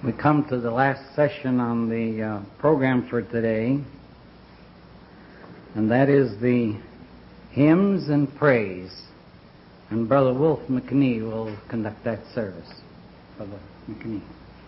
We come to the last session on the program for today, and that is the hymns and praise. And Brother Wolf McNee will conduct that service. Brother McNee.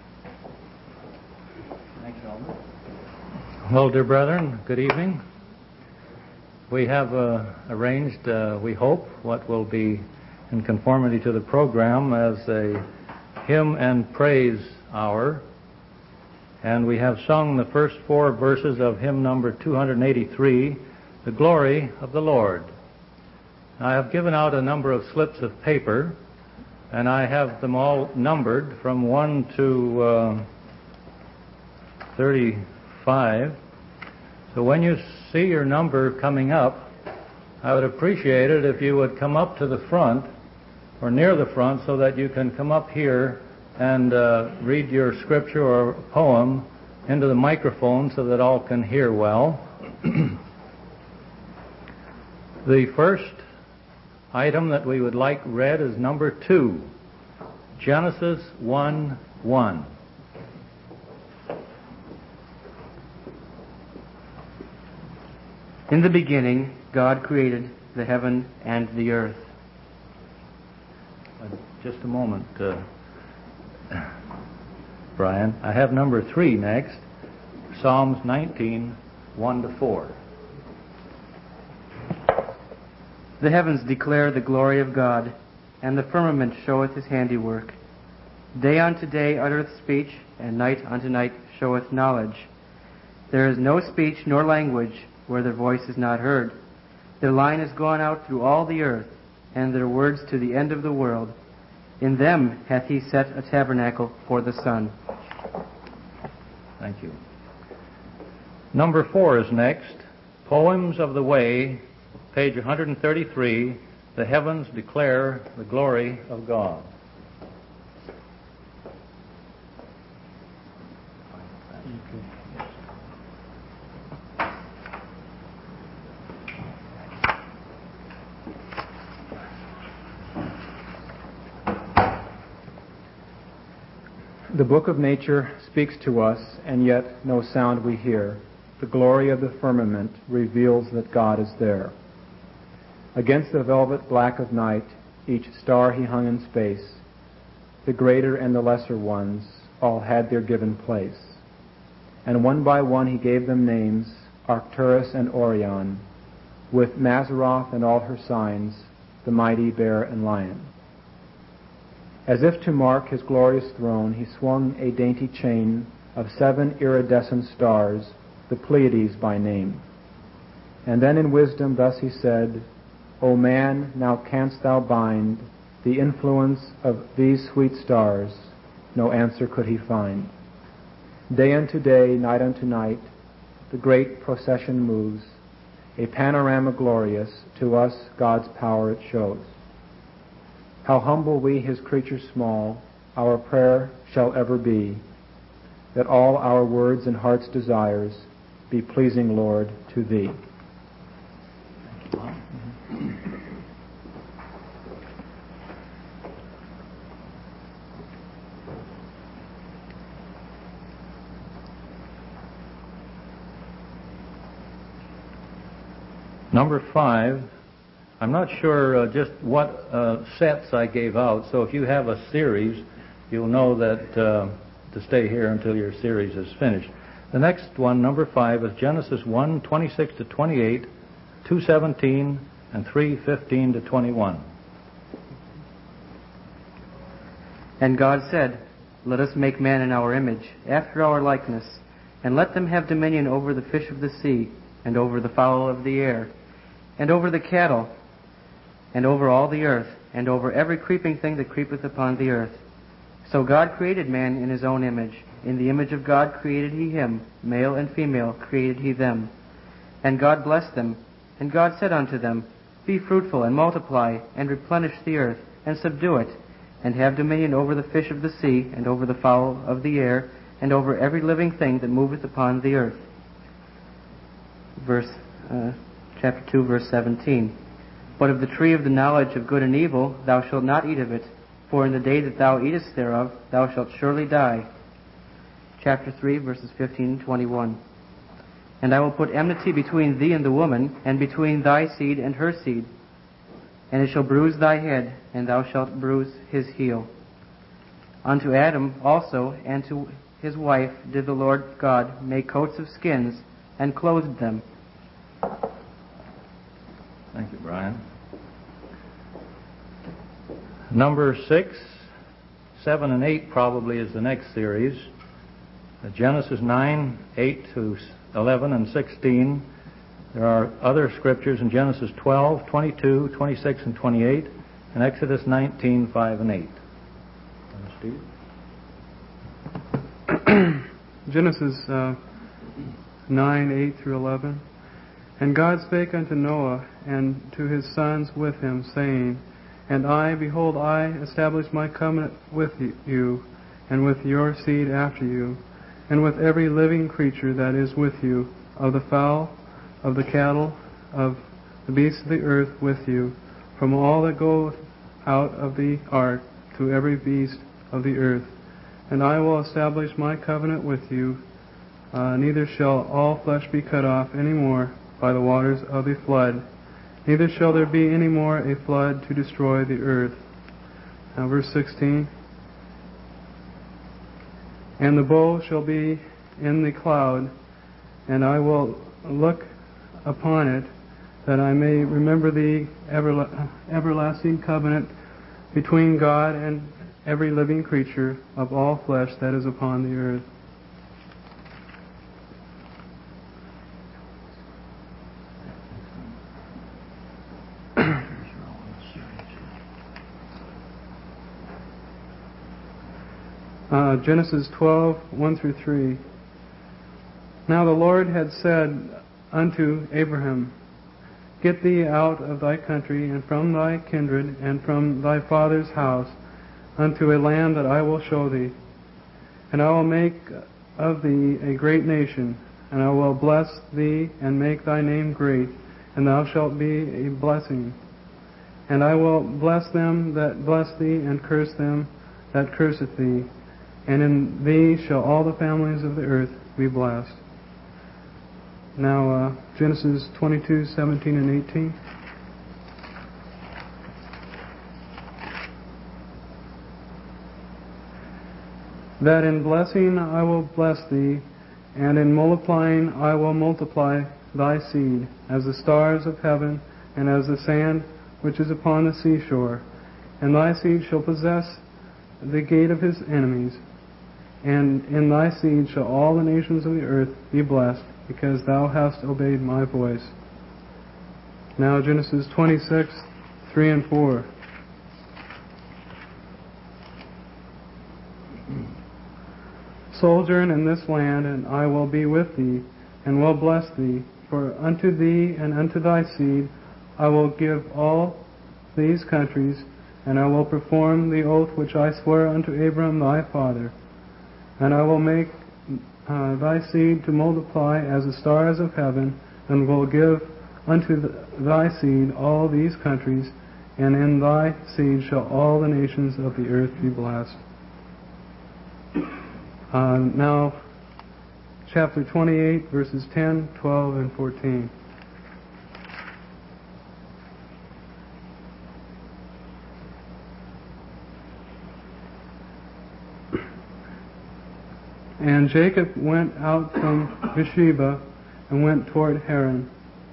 Thank you, Elder. Well, dear brethren, good evening. We have arranged, we hope, what will be in conformity to the program as a hymn and praise hour. And we have sung the first 4 verses of hymn number 283, The Glory of the Lord. I have given out a number of slips of paper, and I have them all numbered from 1 to 35. So when you see your number coming up, I would appreciate it if you would come up to the front or near the front so that you can come up here and read your scripture or poem into the microphone so that all can hear well. The first item that we would like read is number 2, Genesis 1:1. In the beginning, God created the heaven and the earth. Just a moment, Brian. I have number 3 next, Psalms 19:1-4. The heavens declare the glory of God, and the firmament showeth his handiwork. Day unto day uttereth speech, and night unto night showeth knowledge. There is no speech nor language where their voice is not heard. Their line is gone out through all the earth, and their words to the end of the world. In them hath he set a tabernacle for the sun. Thank you. Number 4 is next, Poems of the Way, page 133, The Heavens Declare the Glory of God. The book of nature speaks to us, and yet no sound we hear. The glory of the firmament reveals that God is there. Against the velvet black of night, each star he hung in space. The greater and the lesser ones all had their given place. And one by one he gave them names, Arcturus and Orion, with Mazzaroth and all her signs, the mighty bear and lion. As if to mark his glorious throne, he swung a dainty chain of 7 iridescent stars, the Pleiades by name. And then in wisdom thus he said, O man, now canst thou bind the influence of these sweet stars? No answer could he find. Day unto day, night unto night, the great procession moves, a panorama glorious, to us God's power it shows. How humble we, his creatures small, our prayer shall ever be, that all our words and heart's desires be pleasing, Lord, to thee. Number 5, I'm not sure just what sets I gave out, so if you have a series, you'll know that to stay here until your series is finished. The next one, number 5, is Genesis 1:26-28, 2:17, and 3:15-21. And God said, Let us make man in our image, after our likeness, and let them have dominion over the fish of the sea, and over the fowl of the air, and over the cattle, and over all the earth, and over every creeping thing that creepeth upon the earth. So God created man in his own image. In the image of God created he him, male and female created he them. And God blessed them. And God said unto them, Be fruitful, and multiply, and replenish the earth, and subdue it, and have dominion over the fish of the sea, and over the fowl of the air, and over every living thing that moveth upon the earth. Chapter 2, verse 17. But of the tree of the knowledge of good and evil thou shalt not eat of it, for in the day that thou eatest thereof thou shalt surely die. chapter 3, verses 15 and 21. And I will put enmity between thee and the woman, and between thy seed and her seed. And it shall bruise thy head, and thou shalt bruise his heel. Unto Adam also and to his wife did the Lord God make coats of skins, and clothed them. Thank you, Brian. Number 6, 7, and 8 probably is the next series. Genesis 9, 8 to 11 and 16. There are other scriptures in Genesis 12, 22, 26, and 28, and Exodus 19, 5, and 8. Steve? Genesis 9, 8 through 11. And God spake unto Noah and to his sons with him, saying, And I, behold, I establish my covenant with you, and with your seed after you, and with every living creature that is with you, of the fowl, of the cattle, of the beasts of the earth with you, from all that go out of the ark to every beast of the earth. And I will establish my covenant with you, neither shall all flesh be cut off any more by the waters of the flood, neither shall there be any more a flood to destroy the earth. Now verse 16. And the bow shall be in the cloud, and I will look upon it, that I may remember the everlasting covenant between God and every living creature of all flesh that is upon the earth. Genesis 12, 1 through 3. Now the Lord had said unto Abraham, Get thee out of thy country, and from thy kindred, and from thy father's house, unto a land that I will show thee. And I will make of thee a great nation, and I will bless thee, and make thy name great, and thou shalt be a blessing. And I will bless them that bless thee, and curse them that curseth thee. And in thee shall all the families of the earth be blessed. Now, Genesis 22, 17 and 18. That in blessing I will bless thee, and in multiplying I will multiply thy seed, as the stars of heaven, and as the sand which is upon the seashore. And thy seed shall possess the gate of his enemies. And in thy seed shall all the nations of the earth be blessed, because thou hast obeyed my voice. Now Genesis 26, 3 and 4. Sojourn in this land, and I will be with thee, and will bless thee. For unto thee and unto thy seed I will give all these countries, and I will perform the oath which I sware unto Abraham thy father. And I will make thy seed to multiply as the stars of heaven, and will give unto thy seed all these countries, and in thy seed shall all the nations of the earth be blessed. Now, chapter 28, verses 10, 12, and 14. And Jacob went out from Beersheba and went toward Haran.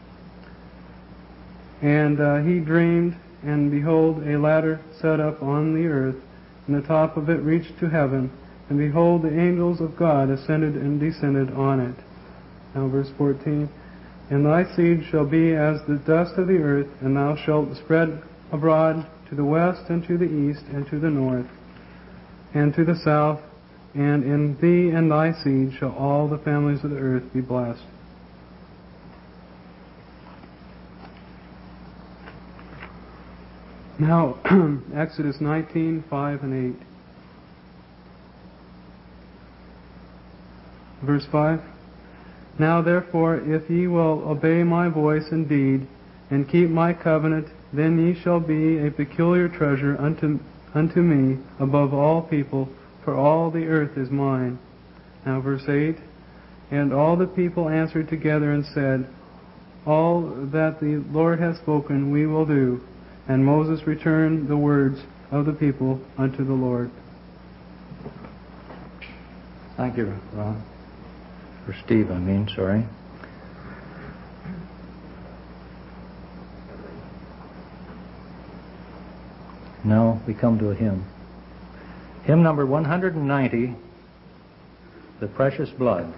And he dreamed, and behold, a ladder set up on the earth, and the top of it reached to heaven. And behold, the angels of God ascended and descended on it. Now verse 14. And thy seed shall be as the dust of the earth, and thou shalt spread abroad to the west, and to the east, and to the north, and to the south. And in thee and thy seed shall all the families of the earth be blessed. Now, Exodus 19, 5 and 8. Verse 5. Now therefore, if ye will obey my voice indeed, and keep my covenant, then ye shall be a peculiar treasure unto me above all people, for all the earth is mine. Now verse 8. And all the people answered together and said, All that the Lord hath spoken we will do. And Moses returned the words of the people unto the Lord. Thank you, Ron. Or Steve, I mean, sorry. Now we come to a hymn. Hymn number 190, The Precious Blood.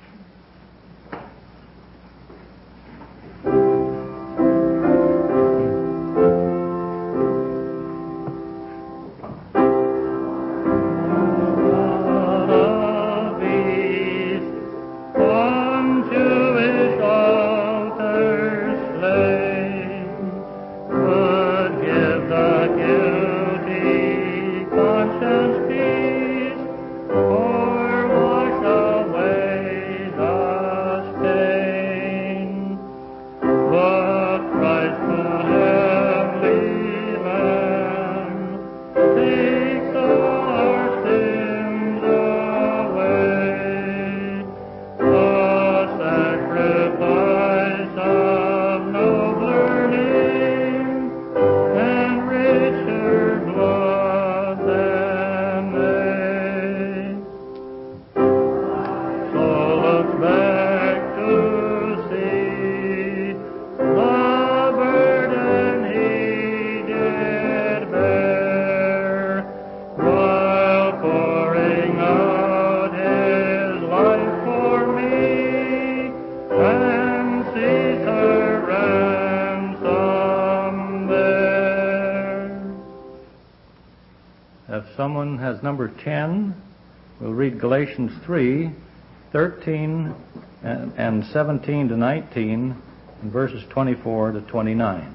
Someone has number 10, we'll read Galatians 3, 13 and 17 to 19, and verses 24 to 29.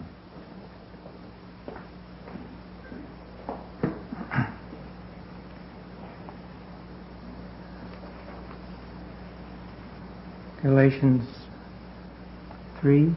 Galatians 3.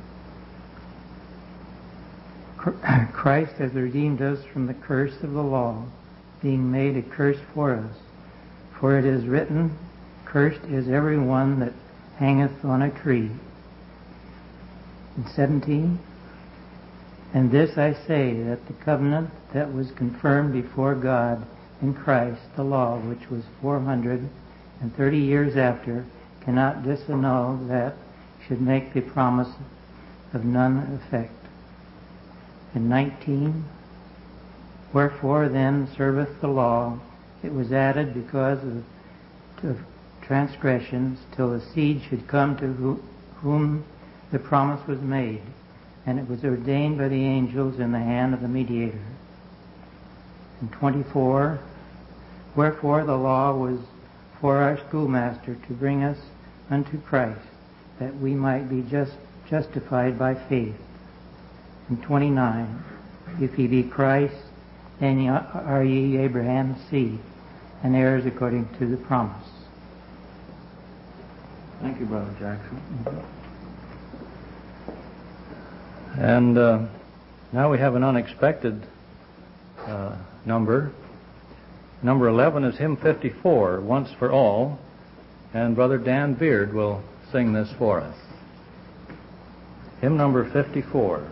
Christ has redeemed us from the curse of the law, being made a curse for us. For it is written, Cursed is every one that hangeth on a tree. And 17, And this I say, that the covenant that was confirmed before God in Christ, the law, which was 430 years after, cannot disannul that should make the promise of none effect. And 19, Wherefore then serveth the law? It was added because of transgressions, till the seed should come to whom the promise was made, and it was ordained by the angels in the hand of the mediator. And 24, Wherefore the law was for our schoolmaster to bring us unto Christ, that we might be justified by faith. And 29, If ye be Christ, then are ye Abraham's seed, and heirs according to the promise. Thank you, Brother Jackson. And now we have an unexpected number. Number 11 is hymn 54, Once for All, and Brother Dan Beard will sing this for us. Hymn number 54.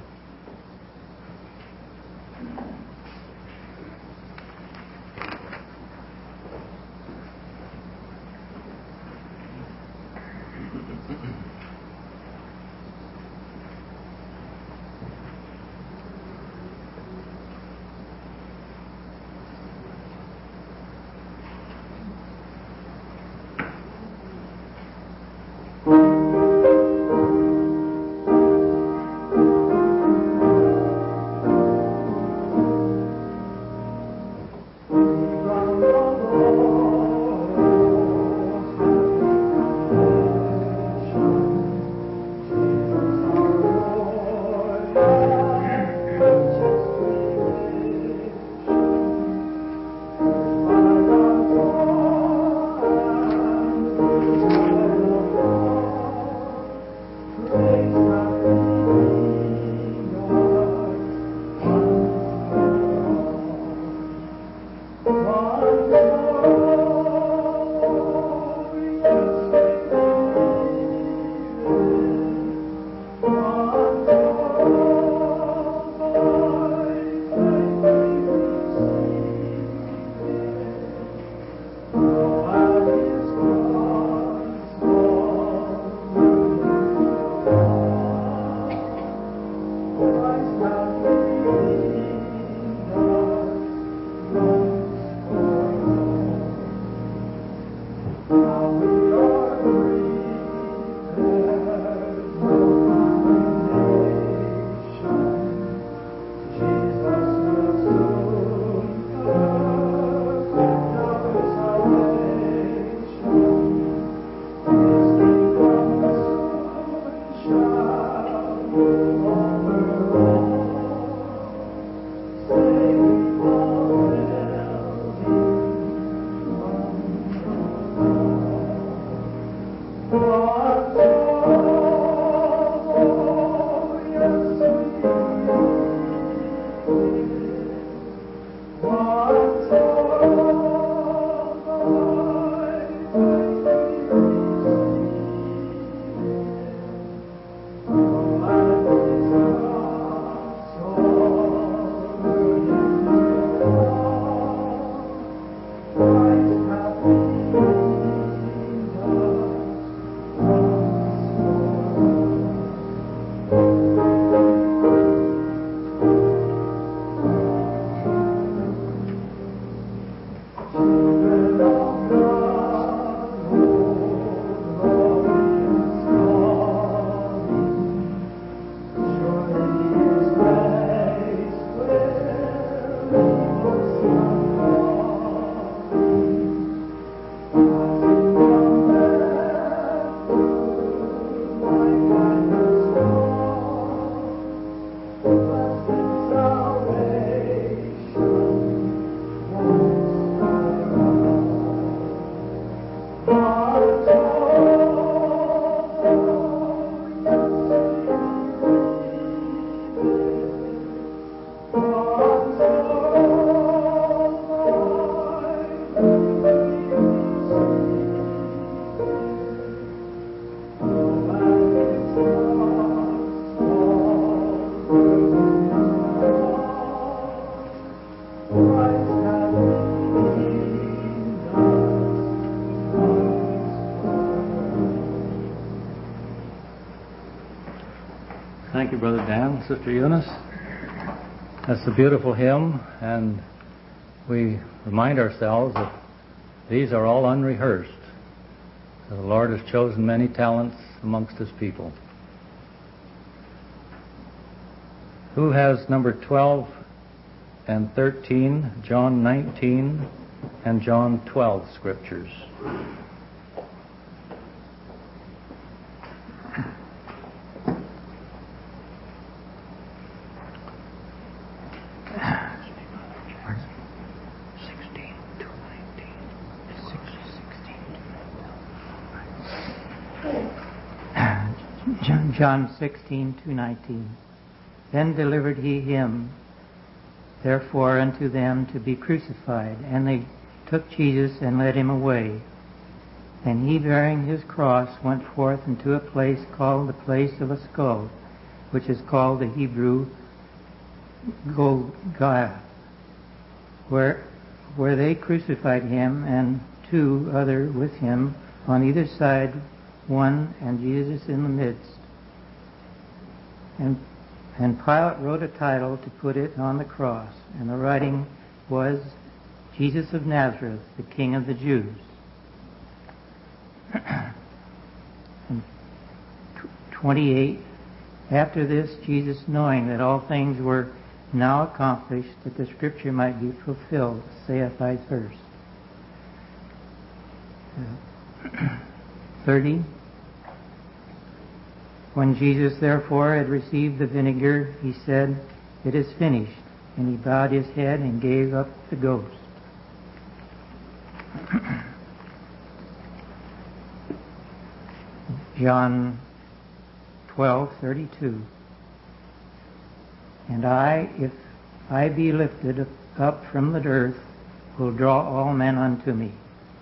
Thank you, Brother Dan. Sister Eunice. That's a beautiful hymn, and we remind ourselves that these are all unrehearsed. The Lord has chosen many talents amongst His people. Who has number 12 and 13, John 19 and John 12 scriptures? John 16:2-19. Then delivered he him, therefore, unto them to be crucified. And they took Jesus and led him away. And he, bearing his cross, went forth into a place called the place of a skull, which is called the Hebrew Golgotha, where they crucified him, and two other with him on either side, one and Jesus in the midst. And Pilate wrote a title to put it on the cross, and the writing was, Jesus of Nazareth, the King of the Jews. And 28, after this, Jesus, knowing that all things were now accomplished, that the Scripture might be fulfilled, saith I first. 30. When Jesus therefore had received the vinegar, he said, It is finished. And he bowed his head and gave up the ghost. John 12:32. And I, if I be lifted up from the earth, will draw all men unto me.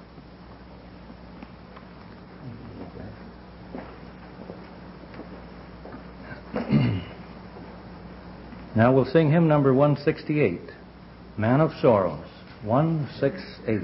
Now we'll sing hymn number 168, Man of Sorrows, 168.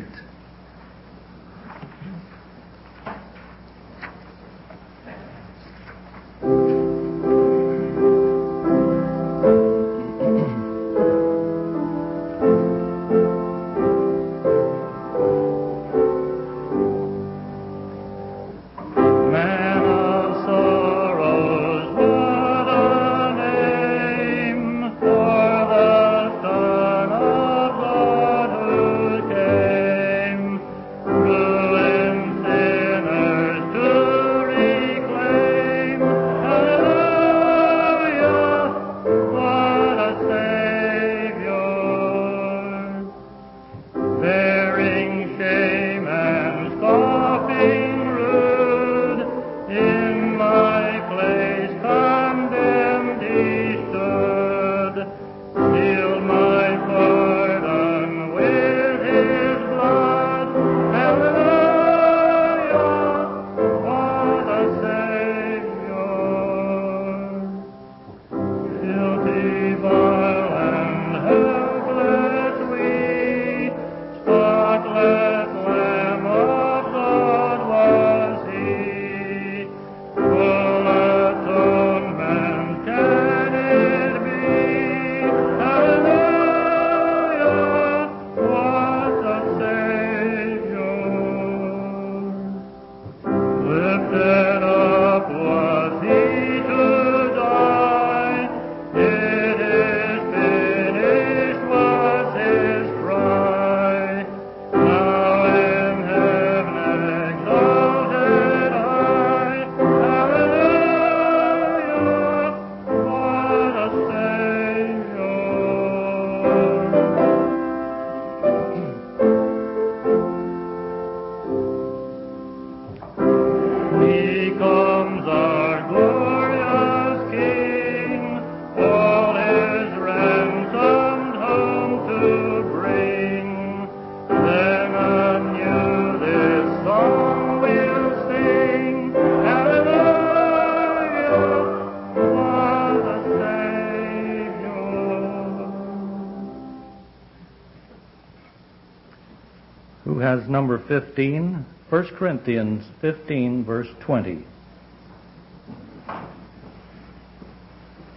Who has number 15? 1 Corinthians 15, verse 20.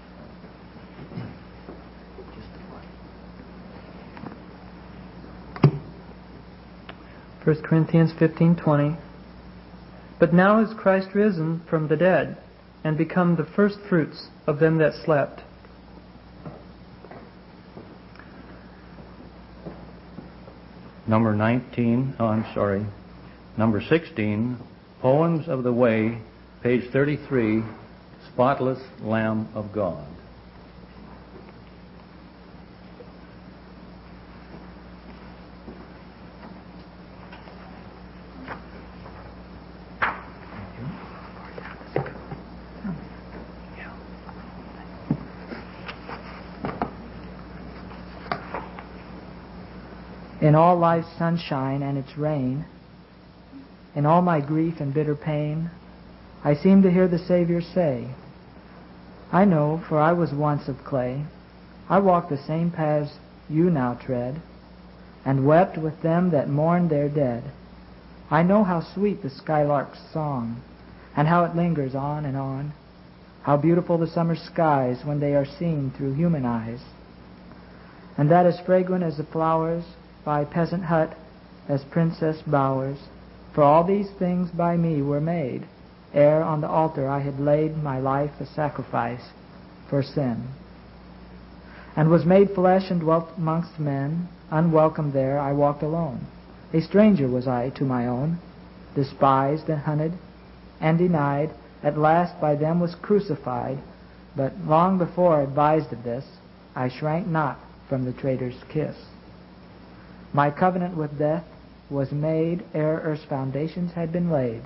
1 Corinthians 15:20. But now is Christ risen from the dead, and become the first fruits of them that slept. Number 16, Poems of the Way, page 33, Spotless Lamb of God. In all life's sunshine and its rain, in all my grief and bitter pain, I seem to hear the Savior say, I know, for I was once of clay. I walked the same paths you now tread, and wept with them that mourned their dead. I know how sweet the skylark's song, and how it lingers on and on, how beautiful the summer skies when they are seen through human eyes, and that as fragrant as the flowers by peasant hut, as princess bowers. For all these things by me were made, ere on the altar I had laid my life a sacrifice for sin. And was made flesh and dwelt amongst men, unwelcome there I walked alone. A stranger was I to my own, despised and hunted and denied, at last by them was crucified, but long before advised of this, I shrank not from the traitor's kiss. My covenant with death was made ere earth's foundations had been laid.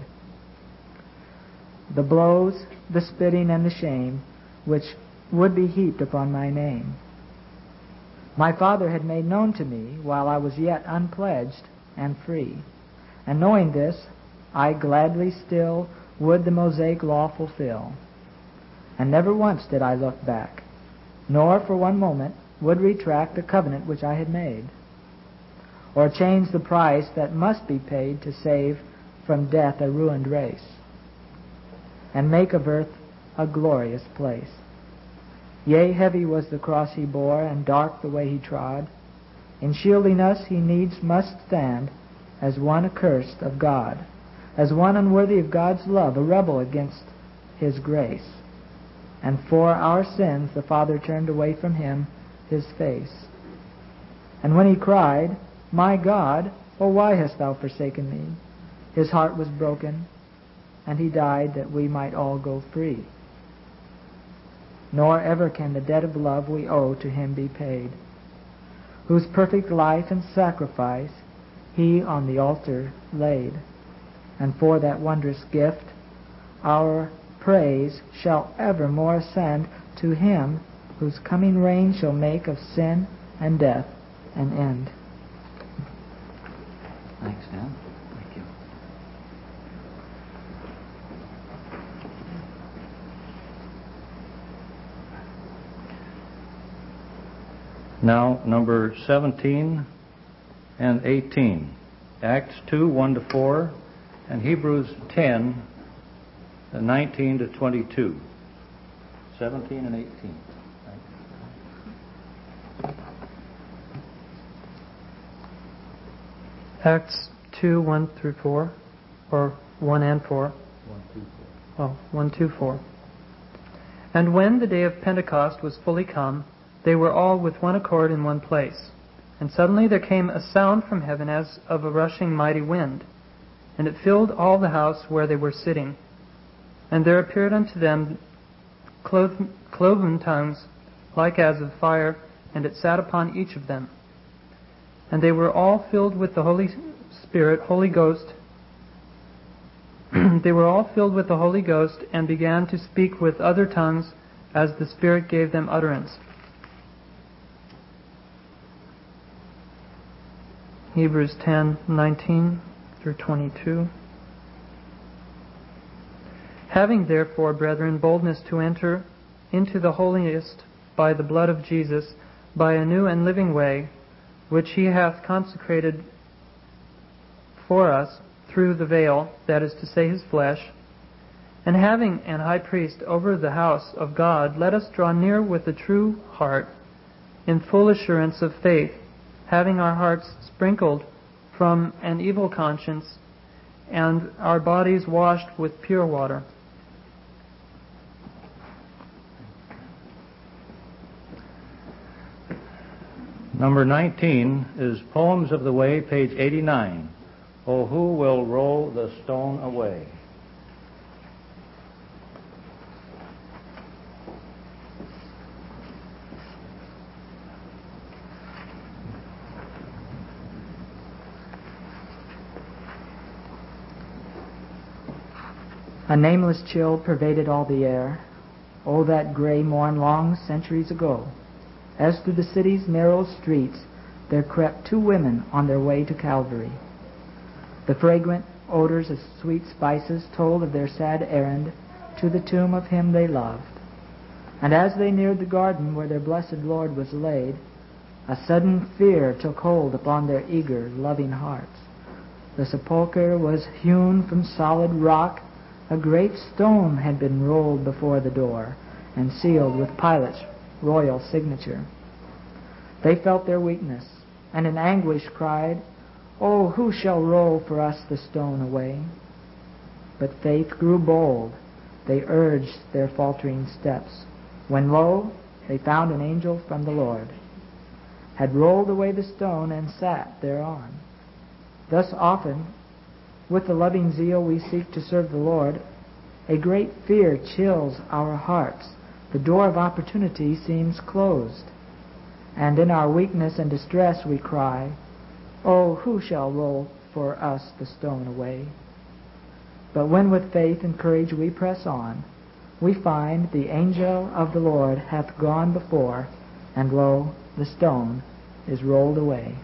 The blows, the spitting, and the shame which would be heaped upon my name, my Father had made known to me while I was yet unpledged and free. And knowing this, I gladly still would the Mosaic law fulfill. And never once did I look back, nor for one moment would retract the covenant which I had made, or change the price that must be paid to save from death a ruined race, and make of earth a glorious place. Yea, heavy was the cross he bore, and dark the way he trod. In shielding us he needs must stand as one accursed of God, as one unworthy of God's love, a rebel against his grace. And for our sins the Father turned away from him his face. And when he cried, My God, oh why hast thou forsaken me? His heart was broken, and he died that we might all go free. Nor ever can the debt of love we owe to him be paid, whose perfect life and sacrifice he on the altar laid. And for that wondrous gift our praise shall evermore ascend to him whose coming reign shall make of sin and death an end. Thanks, Dan. Thank you. Now, number 17 and 18. Acts 2, 1-4, and Hebrews 10, 19 to 22. 17 and 18. Acts 2, 1 through 4, or 1 and 4. 1, 2, 4. Oh, 1, 2, 4. And when the day of Pentecost was fully come, they were all with one accord in one place. And suddenly there came a sound from heaven as of a rushing mighty wind, and it filled all the house where they were sitting. And there appeared unto them cloven tongues, like as of fire, and it sat upon each of them. And they were all filled with the Holy Spirit, Holy Ghost. They were all filled with the Holy Ghost, and began to speak with other tongues, as the Spirit gave them utterance. Hebrews 10, 19 through 22. Having therefore, brethren, boldness to enter into the holiest by the blood of Jesus, by a new and living way, which he hath consecrated for us through the veil, that is to say, his flesh, and having an high priest over the house of God, let us draw near with a true heart, in full assurance of faith, having our hearts sprinkled from an evil conscience, and our bodies washed with pure water. Number 19 is Poems of the Way, page 89. Oh, who will roll the stone away? A nameless chill pervaded all the air. Oh, that gray morn long centuries ago. As through the city's narrow streets there crept two women on their way to Calvary. The fragrant odors of sweet spices told of their sad errand to the tomb of him they loved. And as they neared the garden where their blessed Lord was laid, a sudden fear took hold upon their eager, loving hearts. The sepulchre was hewn from solid rock. A great stone had been rolled before the door and sealed with Pilate's royal signature. They felt their weakness, and in anguish cried, "Oh, who shall roll for us the stone away?" But faith grew bold. They urged their faltering steps, when lo, they found an angel from the Lord had rolled away the stone and sat thereon. Thus often, with the loving zeal we seek to serve the Lord, a great fear chills our hearts. The door of opportunity seems closed. And in our weakness and distress we cry, "Oh, who shall roll for us the stone away?" But when with faith and courage we press on, we find the angel of the Lord hath gone before, and lo, the stone is rolled away.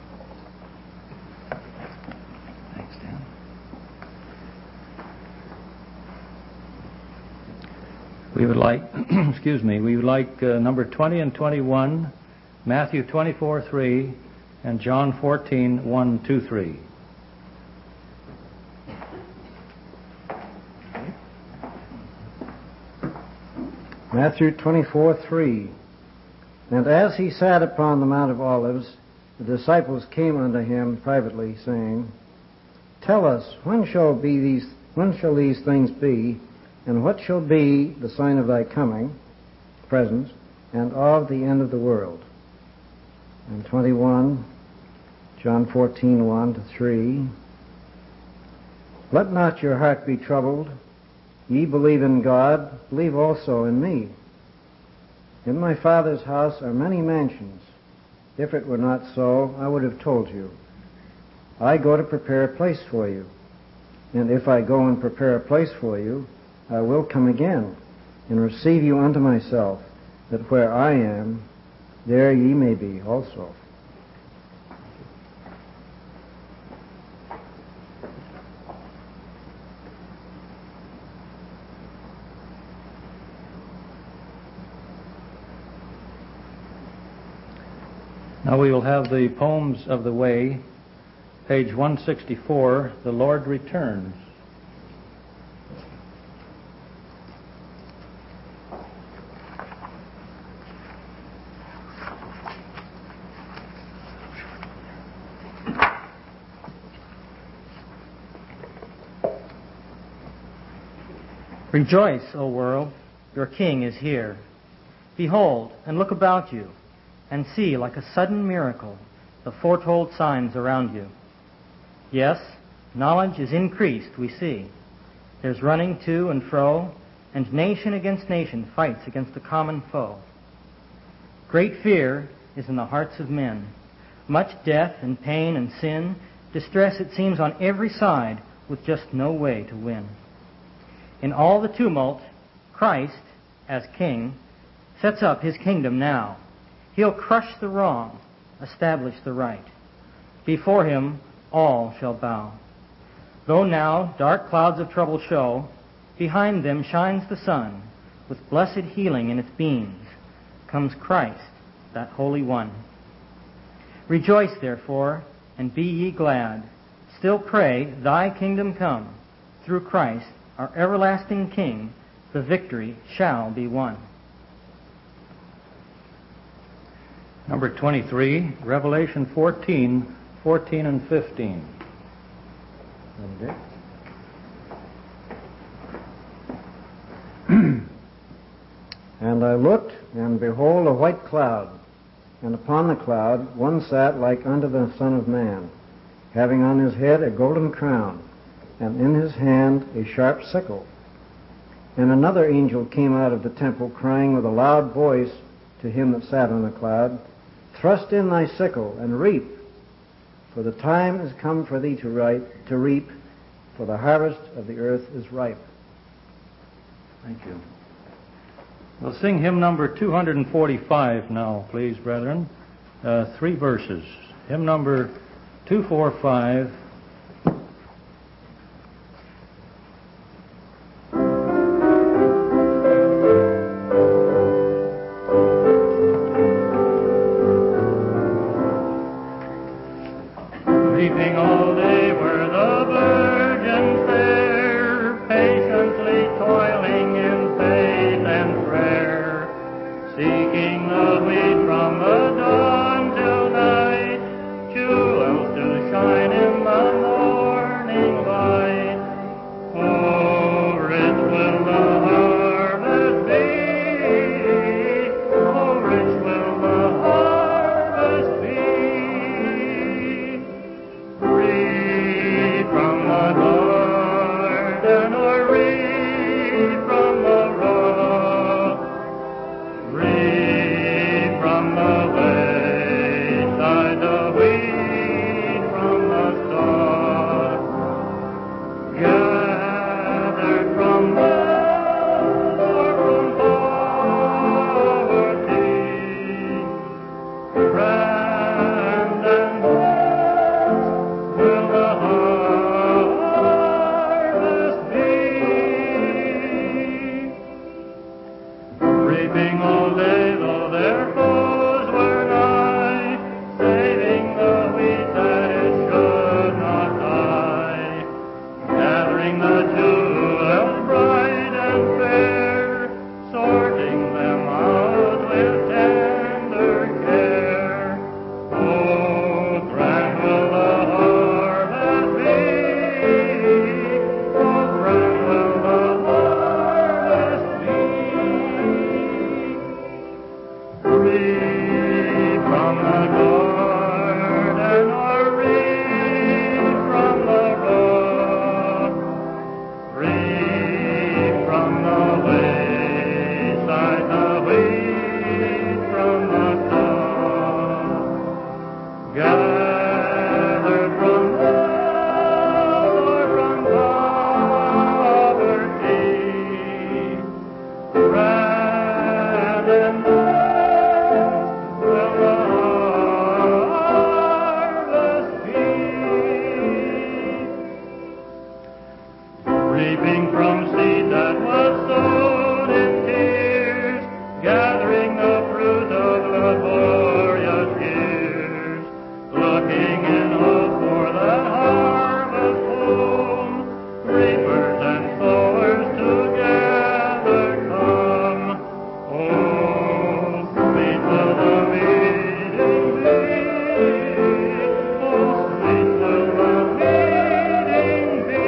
Thanks, Dan. We would like, number 20 and 21, Matthew 24:3, and John 14:1, 2, 3. Matthew 24:3. And as he sat upon the Mount of Olives, the disciples came unto him privately, saying, Tell us, when shall these things be, and what shall be the sign of thy coming, presence, and of the end of the world? And 21, John 14:1 to 3. Let not your heart be troubled. Ye believe in God, believe also in me. In my Father's house are many mansions. If it were not so, I would have told you. I go to prepare a place for you. And if I go and prepare a place for you, I will come again and receive you unto myself, that where I am, there ye may be also. Now we will have the Poems of the Way, page 164, The Lord Returns. Rejoice, O world, your King is here. Behold, and look about you, and see, like a sudden miracle, the foretold signs around you. Yes, knowledge is increased, we see. There's running to and fro, and nation against nation fights against a common foe. Great fear is in the hearts of men. Much death and pain and sin, distress it seems on every side, with just no way to win. In all the tumult, Christ, as King, sets up his kingdom now. He'll crush the wrong, establish the right. Before him, all shall bow. Though now dark clouds of trouble show, behind them shines the sun, with blessed healing in its beams. Comes Christ, that Holy One. Rejoice, therefore, and be ye glad. Still pray, thy kingdom come. Through Christ, our everlasting King, the victory shall be won. Number 23, Revelation 14:14 and 15. Dick. And I looked, and behold, a white cloud, and upon the cloud one sat like unto the Son of Man, having on his head a golden crown, and in his hand a sharp sickle. And another angel came out of the temple, crying with a loud voice to him that sat on the cloud, Thrust in thy sickle, and reap, for the time is come for thee to reap, for the harvest of the earth is ripe. Thank you. We'll sing hymn number 245 now, please, brethren. 3 verses. Hymn number 245. Reaping all day were the virgins fair, patiently toiling in faith and prayer, seeking the wheat from the dawn till night, jewels to shine in the morning light. Oh, rich will the harvest be, oh, rich will the harvest be. Reap from the garden or reap from the rock, reap from the wayside, the wheat from the stalk, gathered from wealth or from poverty, grand and blessed will the harvest be. Reaping all day though their foes were nigh, saving the wheat that it should not die, gathering the jewels bright and fair, sorting them out with tender care. Oh, grand will the harvest be, oh, grand will the harvest be. Reap from the garden or reap from the rock, reap from the wayside, the wheat from the stalk, gathered from wealth or from poverty, grand and blessed will the harvest be. Reaping from seed that was sown in tears, gathering the fruit of laborious years, looking in hope for the harvest home, reapers and sowers together come. Oh, sweet will the meeting be, oh, sweet will the meeting be.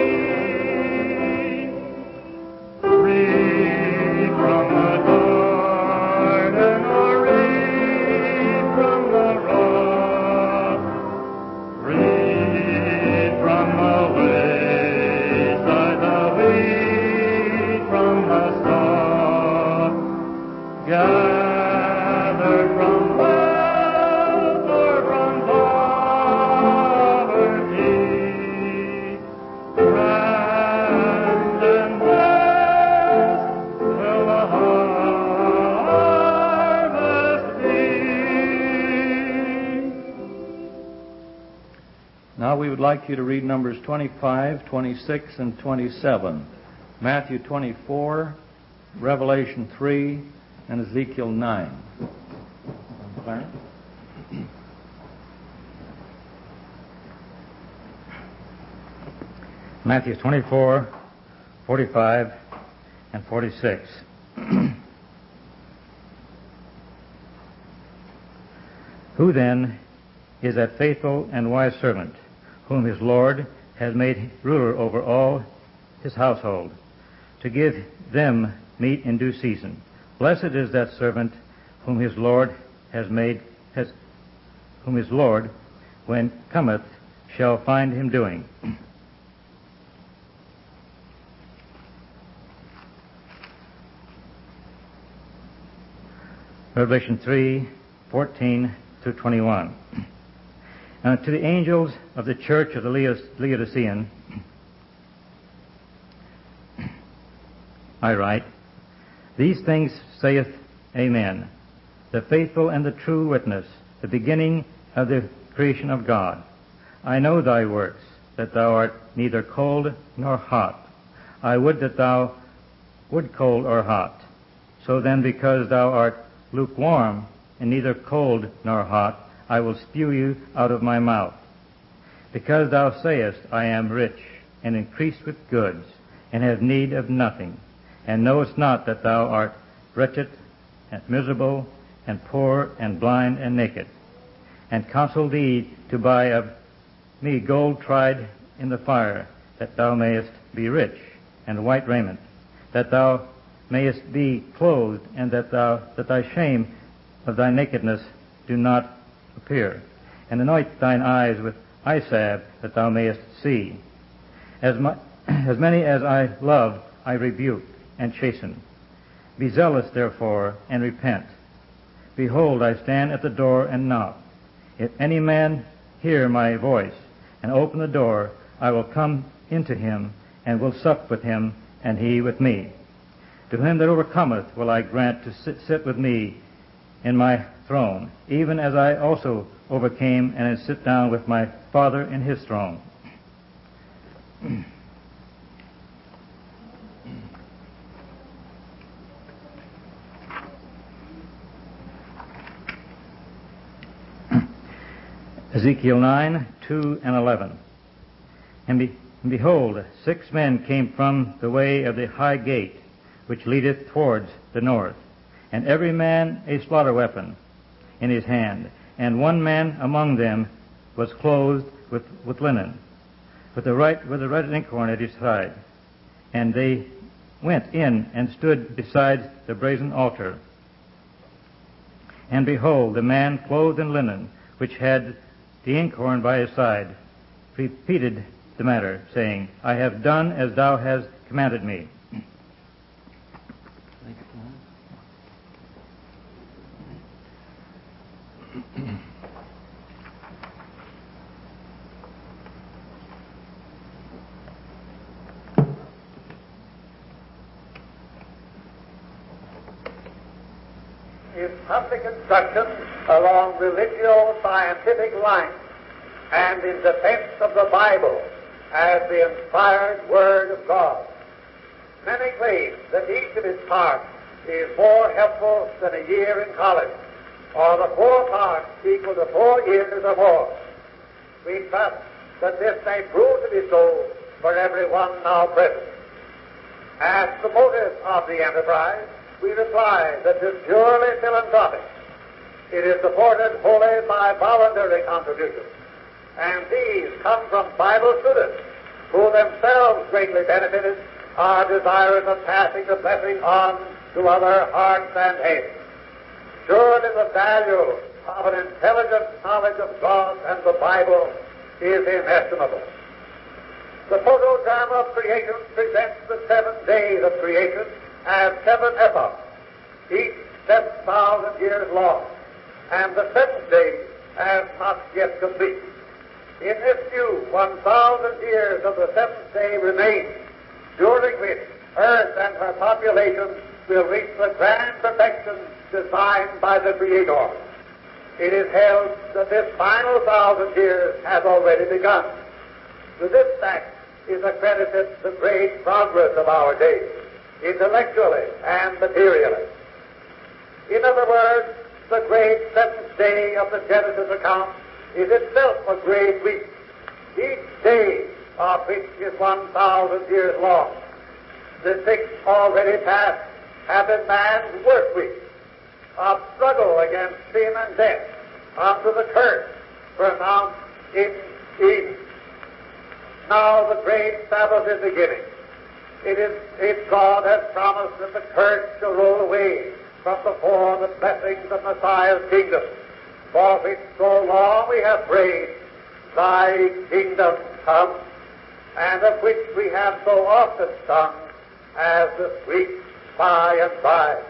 Reap from the garden or reap from the rock, reap from the wayside, the wheat from the stalk, gathered from wealth or from poverty, grand and blessed will the harvest be. Now we would like you to read Numbers 25, 26, and 27, Matthew 24, Revelation 3, and Ezekiel 9. Clarence? Matthew 24, 45, and 46. Who then is that faithful and wise servant, whom his Lord, has made ruler over all his household, to give them meat in due season. Blessed is that servant whom his Lord whom his Lord, when cometh, shall find him doing. Revelation 3:14 through 21. To the angels of the church of the Laodicean, I write, these things saith Amen, the faithful and the true witness, the beginning of the creation of God. I know thy works, that thou art neither cold nor hot. I would that thou wert cold or hot. So then, because thou art lukewarm, and neither cold nor hot, I will spew you out of my mouth. Because thou sayest, I am rich, and increased with goods, and have need of nothing, and knowest not that thou art wretched, and miserable, and poor, and blind, and naked, and counsel thee to buy of me gold tried in the fire, that thou mayest be rich, and white raiment, that thou mayest be clothed, and that thy shame of thy nakedness do not appear, and anoint thine eyes with eye salve, that thou mayest see. As many as I love, I rebuke and chasten. Be zealous, therefore, and repent. Behold, I stand at the door and knock. If any man hear my voice and open the door, I will come into him, and will sup with him, and he with me. To him that overcometh will I grant to sit with me in my throne, even as I also overcame and sit down with my Father in his throne. Ezekiel 9:2 and 11. And behold, 6 men came from the way of the high gate, which leadeth towards the north, and every man a slaughter weapon in his hand. And one man among them was clothed with linen, with a red inkhorn at his side. And they went in and stood beside the brazen altar. And behold, the man clothed in linen, which had the inkhorn by his side, repeated the matter, saying, I have done as thou hast commanded me. Is public instruction along religio-scientific lines and in defense of the Bible as the inspired Word of God. Many claim that each of its parts is more helpful than a year in college, or the 4 parts equal to 4 years or more. We trust that this may prove to be so for everyone now present. As the motive of the enterprise, we reply that it is purely philanthropic. It is supported wholly by voluntary contributions, and these come from Bible students who themselves greatly benefited, are desirous of passing the blessing on to other hearts and heads. Surely the value of an intelligent knowledge of God and the Bible is inestimable. The photodrama of creation presents the 7 days of creation as 7 epochs, each 7,000 years long, and the 7th day as not yet complete. In this view, 1,000 years of the 7th day remain, during which earth and her population will reach the grand perfection designed by the Creator. It is held that this final 1,000 years has already begun. To this fact is accredited the great progress of our day, intellectually and materially. In other words, the great 7th day of the Genesis account is itself a great week, each day of which is 1,000 years long. The 6 already past have been man's work week, of struggle against sin and death, unto the curse pronounced in Eden. now the great Sabbath is beginning. God has promised that the curse shall roll away from before the blessings of Messiah's kingdom, for which so long we have prayed, Thy kingdom come, and of which we have so often sung as the sweet by and by.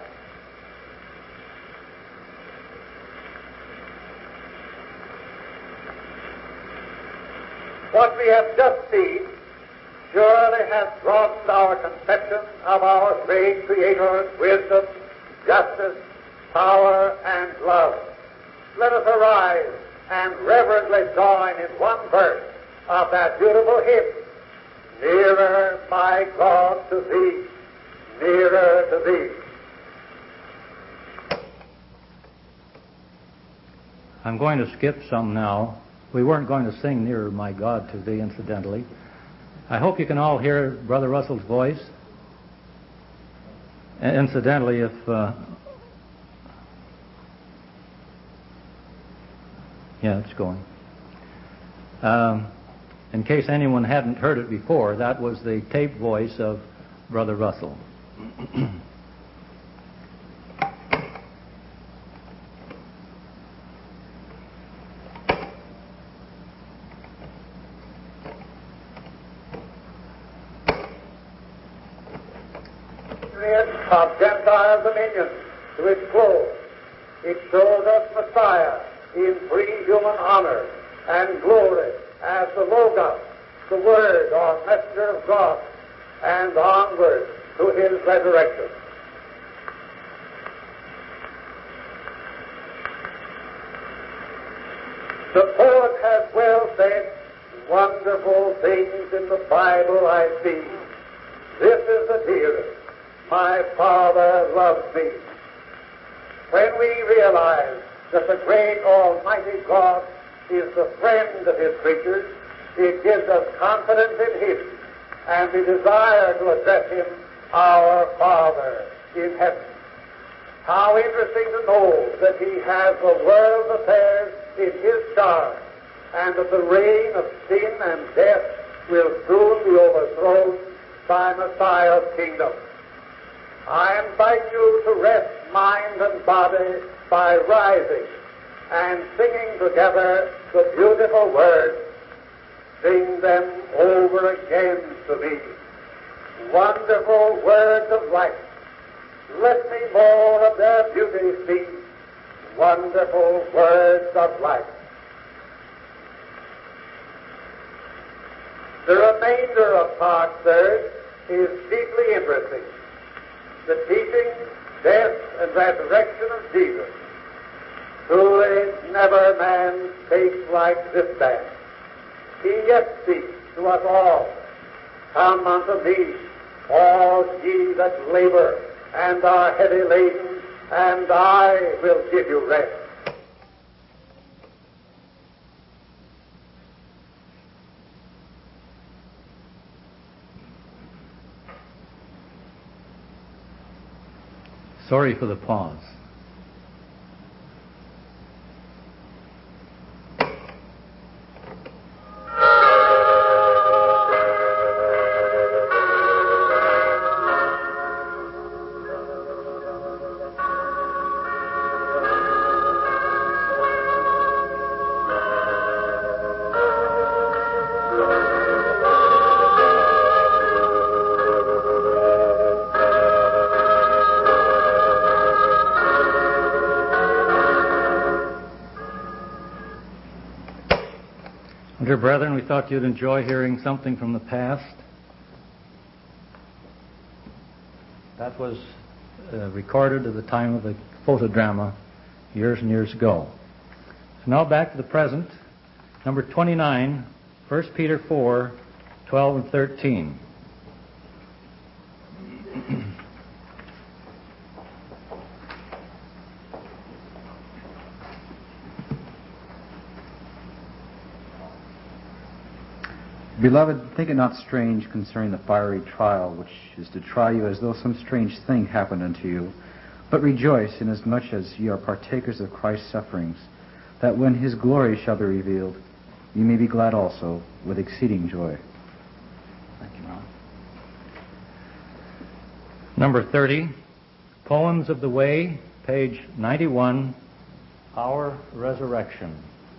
What we have just seen surely has broadened our conception of our great Creator's wisdom, justice, power, and love. Let us arise and reverently join in one verse of that beautiful hymn, Nearer, my God, to Thee, nearer to Thee. I'm going to skip some now. We weren't going to sing Nearer, My God, to Thee, incidentally. I hope you can all hear Brother Russell's voice. Incidentally, if... yeah, it's going. In case anyone hadn't heard it before, that was the tape voice of Brother Russell. Of Gentile dominion to its close, it shows us Messiah in pre-human honor and glory as the Logos, the Word or Messenger of God, and onward to His resurrection. The poet has well said, wonderful things in the Bible I see. This is the dearest. My Father loves me. When we realize that the great Almighty God is the friend of His creatures, it gives us confidence in Him, and we desire to address Him, our Father in heaven. How interesting to know that He has the world's affairs in His charge, and that the reign of sin and death will soon be overthrown by Messiah's kingdom. I invite you to rest mind and body by rising and singing together the beautiful words. Sing them over again to me. Wonderful words of life. Let me more of their beauty speak. Wonderful words of life. The remainder of part third is deeply interesting. The teaching, death, and resurrection of Jesus. Truly never man spake like this man. He yet speaks to us all. Come unto me, all ye that labor and are heavy laden, and I will give you rest. Sorry for the pause. Dear brethren, we thought you'd enjoy hearing something from the past. That was recorded at the time of the photodrama years and years ago. So now back to the present. Number 29, 1 Peter 4, 12 and 13. Beloved, think it not strange concerning the fiery trial which is to try you as though some strange thing happened unto you. But rejoice inasmuch as ye are partakers of Christ's sufferings, that when His glory shall be revealed, ye may be glad also with exceeding joy. Number 30, Poems of the Way, page 91, Our Resurrection.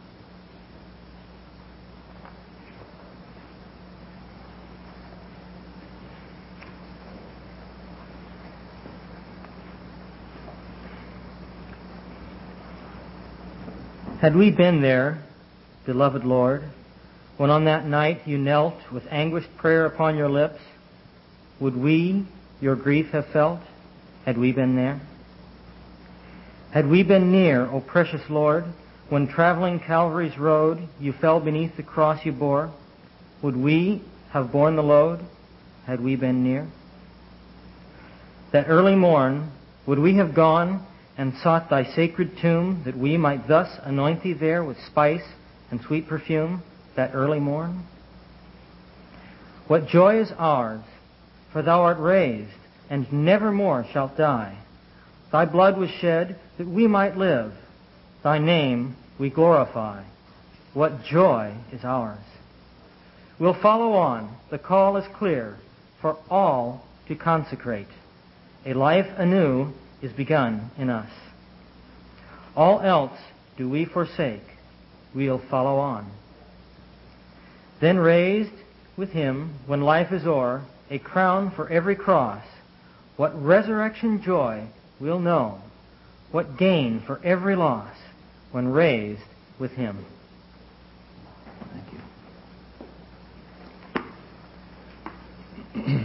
Had we been there, beloved Lord, when on that night you knelt with anguished prayer upon your lips, would we your grief have felt, had we been there? Had we been near, O precious Lord, when traveling Calvary's road you fell beneath the cross you bore, would we have borne the load, had we been near? That early morn, would we have gone and sought thy sacred tomb, that we might thus anoint thee there with spice and sweet perfume, that early morn? What joy is ours, for thou art raised, and never more shalt die. Thy blood was shed, that we might live. Thy name we glorify. What joy is ours! We'll follow on, the call is clear, for all to consecrate. A life anew is begun in us. All else do we forsake, we'll follow on. Then raised with him, when life is o'er, a crown for every cross, what resurrection joy we'll know, what gain for every loss, when raised with him. Thank you.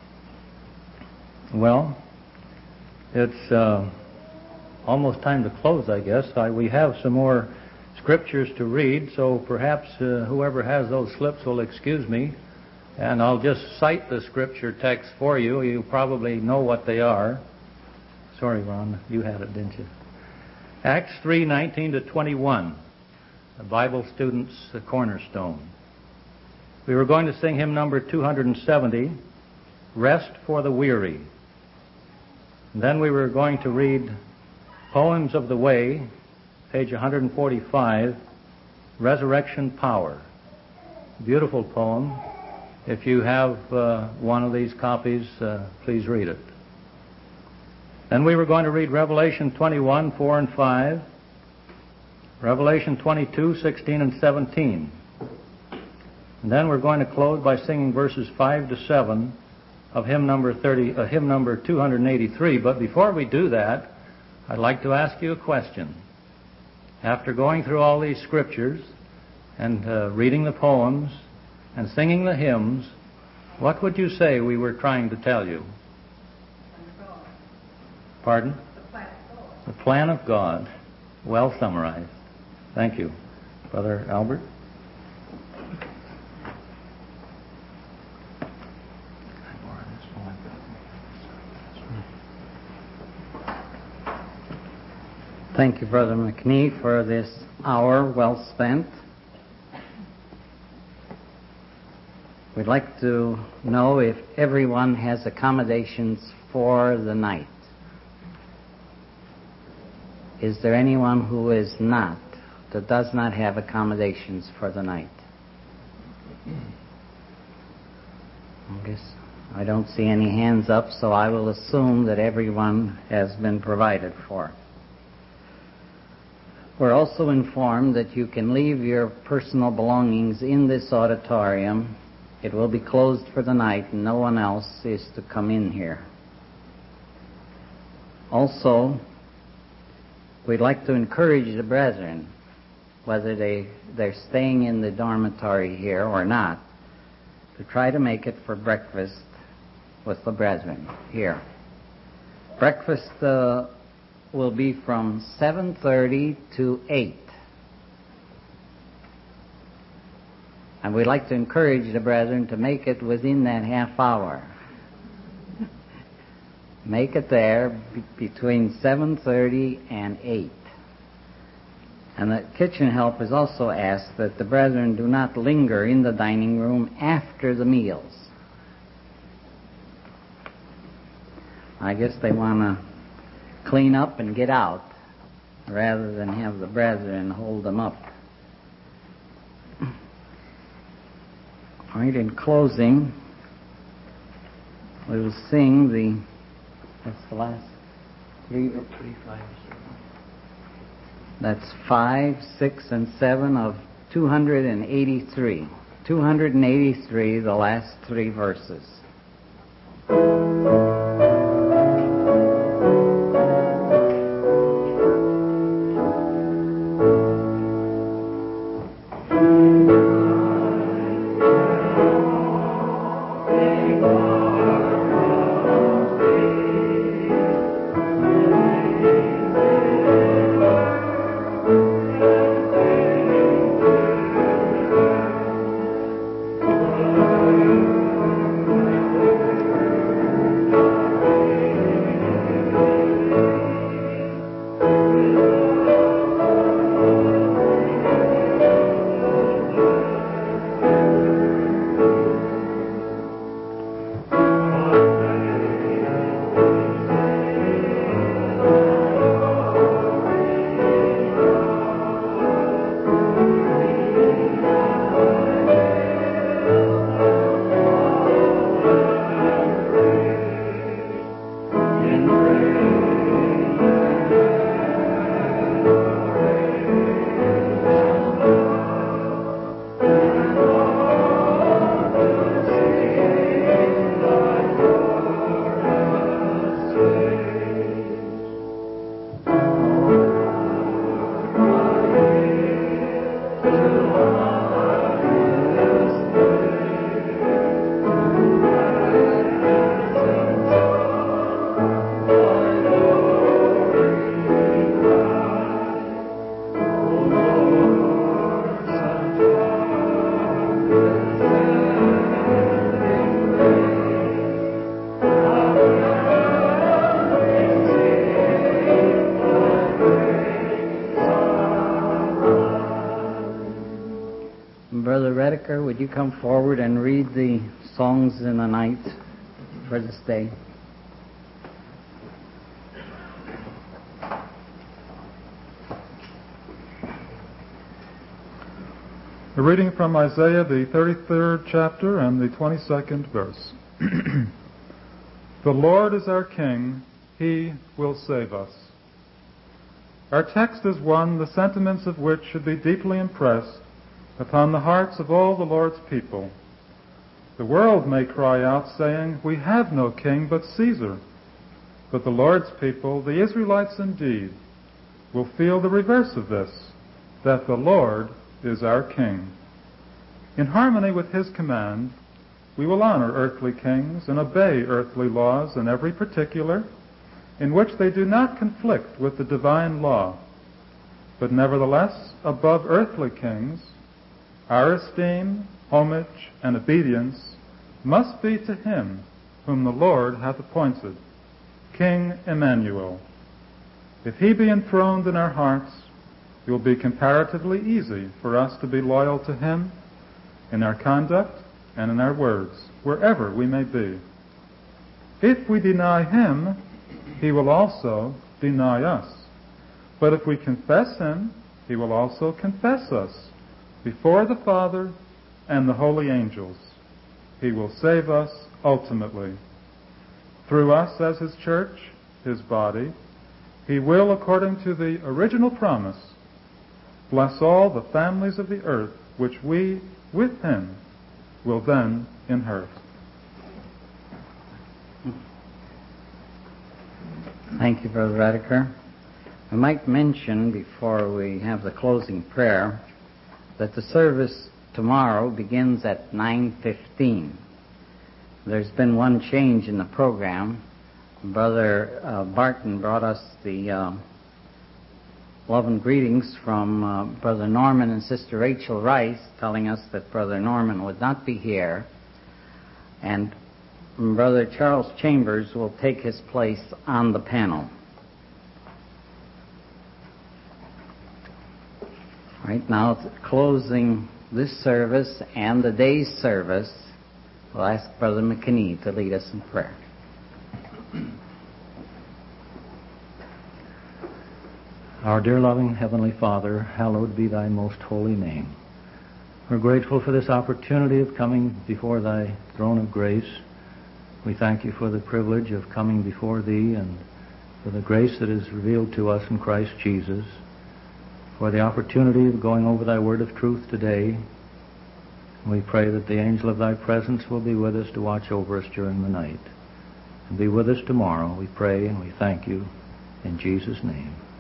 Well, it's almost time to close, I guess. We have some more scriptures to read, so perhaps whoever has those slips will excuse me, and I'll just cite the scripture text for you. You probably know what they are. Sorry, Ron, you had it, didn't you? Acts 3:19-21, the Bible student's cornerstone. We were going to sing hymn number 270, Rest for the Weary. And then we were going to read Poems of the Way, page 145, Resurrection Power. Beautiful poem. If you have one of these copies, please read it. Then we were going to read Revelation 21, 4 and 5, Revelation 22, 16 and 17. And then we're going to close by singing verses 5 to 7 of hymn number 283. But before we do that, I'd like to ask you a question. After going through all these scriptures and reading the poems and singing the hymns, what would you say we were trying to tell you? Pardon? The plan of God. Well summarized. Thank you. Brother Albert? Thank you, Brother McNee, for this hour well spent. We'd like to know if everyone has accommodations for the night. Is there anyone who is not, that does not have accommodations for the night? I guess I don't see any hands up, so I will assume that everyone has been provided for. We're also informed that you can leave your personal belongings in this auditorium. It will be closed for the night, and no one else is to come in here. Also, we'd like to encourage the brethren, whether they're staying in the dormitory here or not, to try to make it for breakfast with the brethren here. Breakfast will be from 7:30 to 8. And we'd like to encourage the brethren to make it within that half hour. Make it there between 7:30 and 8. And the kitchen help is also asked that the brethren do not linger in the dining room after the meals. I guess they want to clean up and get out rather than have the brethren hold them up. All right, in closing, we will sing the That's the last three. That's 5, 6, and 7 of 283. 283, the last three verses. Brother Rediker, would you come forward and read the songs in the night for this day? A reading from Isaiah, the 33rd chapter and the 22nd verse. The Lord is our King, He will save us. Our text is one the sentiments of which should be deeply impressed upon the hearts of all the Lord's people. The world may cry out, saying, "We have no king but Caesar." But the Lord's people, the Israelites indeed, will feel the reverse of this, that the Lord is our King. In harmony with His command, we will honor earthly kings and obey earthly laws in every particular, in which they do not conflict with the divine law. But nevertheless, above earthly kings, our esteem, homage, and obedience must be to Him whom the Lord hath appointed, King Emmanuel. If He be enthroned in our hearts, it will be comparatively easy for us to be loyal to Him in our conduct and in our words, wherever we may be. If we deny Him, He will also deny us. But if we confess Him, He will also confess us before the Father and the holy angels. He will save us ultimately. Through us as His church, His body, He will, according to the original promise, bless all the families of the earth, which we, with Him, will then inherit. Thank you, Brother Rediker. I might mention, before we have the closing prayer, that the service tomorrow begins at 9:15. There's been one change in the program. Brother Barton brought us the love and greetings from Brother Norman and Sister Rachel Rice, telling us that Brother Norman would not be here, and Brother Charles Chambers will take his place on the panel. Right now, closing this service and the day's service, we'll ask Brother McKinney to lead us in prayer. Our dear loving Heavenly Father, hallowed be Thy most holy name. We're grateful for this opportunity of coming before Thy throne of grace We thank you for the privilege of coming before Thee and for the grace that is revealed to us in Christ Jesus, for the opportunity of going over Thy word of truth today. We pray that the angel of Thy presence will be with us to watch over us during the night. And be with us tomorrow, we pray and we thank you in Jesus' name.